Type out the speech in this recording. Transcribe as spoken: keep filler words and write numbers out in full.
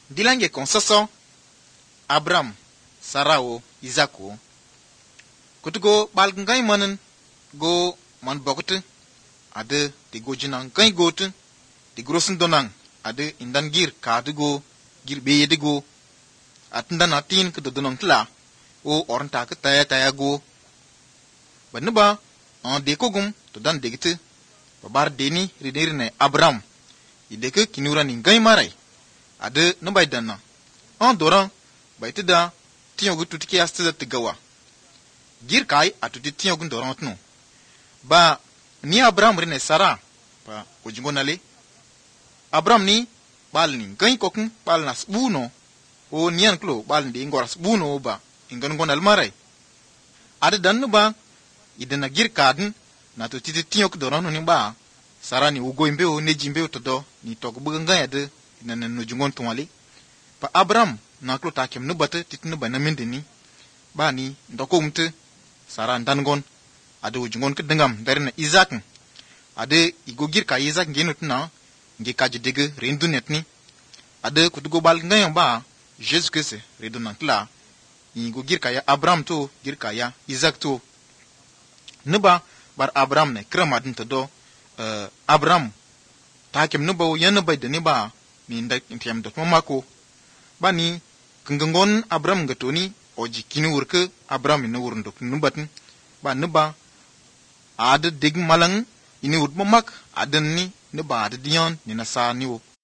Dilange konsoso Abram, Sarao, Isako. Kutugo balgangai manen go man bokutu ade di go jinan gai gotu di grosin donang ade indan gir kaadu go gir beye de go atindan atin ke donang tla o ornta ke taya taya go banba an de kogum to dan degite babar deni ridirne Abram ideke kinura ni gai marai ade nambay danna an doran baitida tiyogu tutiki asta tigawa gir kai atuti tiyogu doran tnu ba ni Abram rine Sara pa ojingo nale Abram ni bal ni gai kokun bal nas buno o nian klo bal ndi ngoras buno ba ingan gonal marai ade dan ba idena gir kadin na to titi tiyogu doran ni ba Sara ni ugo imbe o nejimbe o todo ni tok bugan ade nana no jungon tonwali pa Abram na klo takem no bata titnu bana mindini ba ni ndoko umte Sara ndangon ade ujungon ke dengam darina Isaac ade igogir ka Isaac genutna nge kaje dege rendu netni ade kutugo bal ngayam ba Jesus Christ redu nankla igogir ka ya Abram to gir ka ya Isaac to nuba bar Abram ne kramadin to do uh, Abram takem nuba yan nuba de ne ba ni ndak intiyam dot mamako bani kungangon Abram gatoni oji kini wurke Abram ina wurun dok nubatin ba nuba ada dig malang ini wurt mamak adan ni nuba ada dion ni nasa niwo